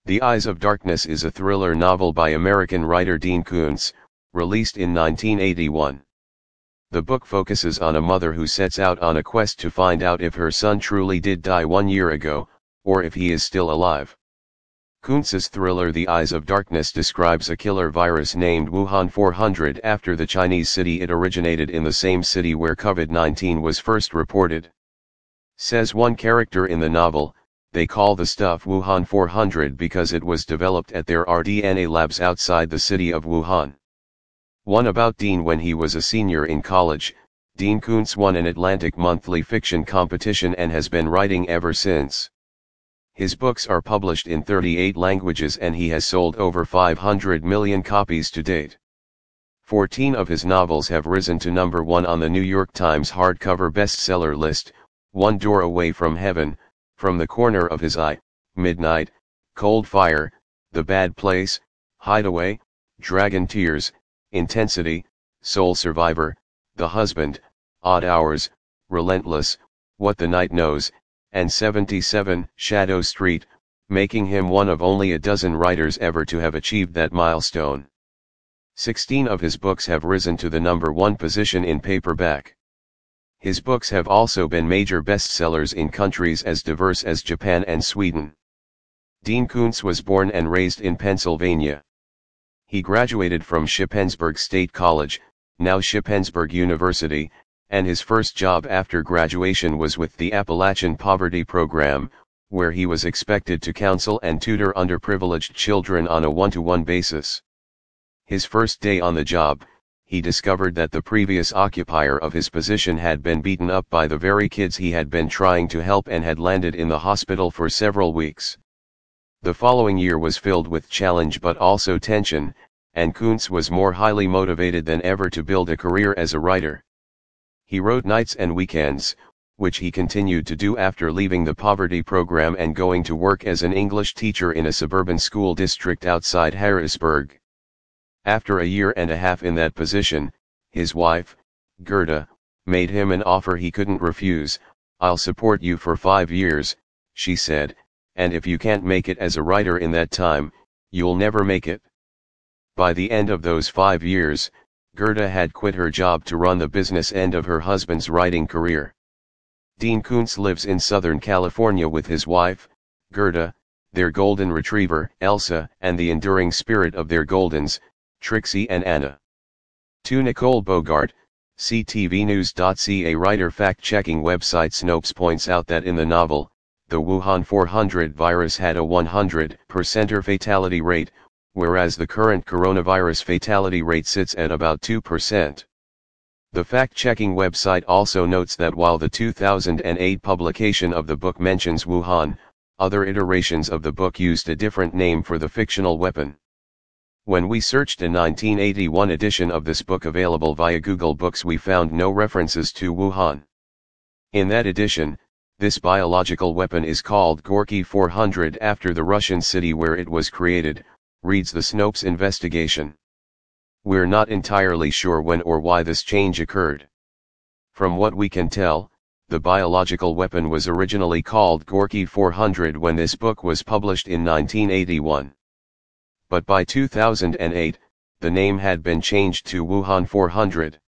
The Eyes of Darkness is a thriller novel by American writer Dean Koontz, released in 1981. The book focuses on a mother who sets out on a quest to find out if her son truly did die 1 year ago, or if he is still alive. Koontz's thriller The Eyes of Darkness describes a killer virus named Wuhan 400 after the Chinese city it originated in the same city where COVID-19 was first reported. Says one character in the novel, they call the stuff Wuhan 400 because it was developed at their rDNA labs outside the city of Wuhan. One about Dean. When he was a senior in college, Dean Koontz won an Atlantic Monthly fiction competition and has been writing ever since. His books are published in 38 languages and he has sold over 500 million copies to date. 14 of his novels have risen to number 1 on the New York Times hardcover bestseller list: One Door Away from Heaven, From the Corner of His Eye, Midnight, Cold Fire, The Bad Place, Hideaway, Dragon Tears, Intensity, Soul Survivor, The Husband, Odd Hours, Relentless, What the Night Knows, and 77, Shadow Street, making him one of only a dozen writers ever to have achieved that milestone. 16 of his books have risen to the number 1 position in paperback. His books have also been major bestsellers in countries as diverse as Japan and Sweden. Dean Koontz was born and raised in Pennsylvania. He graduated from Shippensburg State College, now Shippensburg University, and his first job after graduation was with the Appalachian Poverty Program, where he was expected to counsel and tutor underprivileged children on a one-to-one basis. His first day on the job, he discovered that the previous occupier of his position had been beaten up by the very kids he had been trying to help and had landed in the hospital for several weeks. The following year was filled with challenge but also tension, and Koontz was more highly motivated than ever to build a career as a writer. He wrote nights and weekends, which he continued to do after leaving the poverty program and going to work as an English teacher in a suburban school district outside Harrisburg. After a year and a half in that position, his wife, Gerda, made him an offer he couldn't refuse. "I'll support you for 5 years," she said, "and if you can't make it as a writer in that time, you'll never make it." By the end of those 5 years, Gerda had quit her job to run the business end of her husband's writing career. Dean Koontz lives in Southern California with his wife, Gerda, their golden retriever, Elsa, and the enduring spirit of their Goldens, Trixie and Anna. To Nicole Bogart, CTVnews.ca writer. Fact-checking website Snopes points out that in the novel, the Wuhan 400 virus had a 100% fatality rate, whereas the current coronavirus fatality rate sits at about 2%. The fact-checking website also notes that while the 2008 publication of the book mentions Wuhan, other iterations of the book used a different name for the fictional weapon. When we searched a 1981 edition of this book available via Google Books, we found no references to Wuhan. In that edition, this biological weapon is called Gorky 400 after the Russian city where it was created, reads the Snopes investigation. We're not entirely sure when or why this change occurred. From what we can tell, the biological weapon was originally called Gorky 400 when this book was published in 1981. But by 2008, the name had been changed to Wuhan 400.